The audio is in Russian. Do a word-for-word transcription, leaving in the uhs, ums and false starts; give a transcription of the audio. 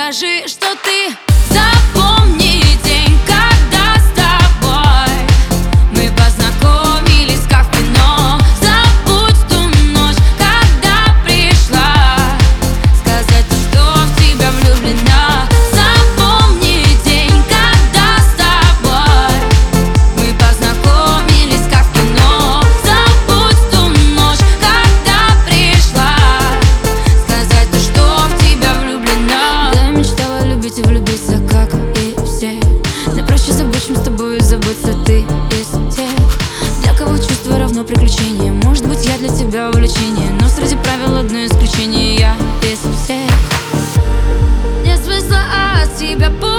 скажи, что ты запомни день, когда с тобой мы познакомились, как в кино. Забудь ту ночь, когда пришла сказать, что в тебя влюблена. Запомни день, когда с тобой мы познакомились, как в кино. Забудь ту ночь, когда пришла сказать, что в тебя влюблена. Я мечтала любить и влюбиться, как и все. Но проще забыть, чем с тобой забыться, ты из тех, для кого чувство равно приключение. Может быть, я для тебя увлечение, но среди правил одно исключение: я из всех. Нет смысла от тебя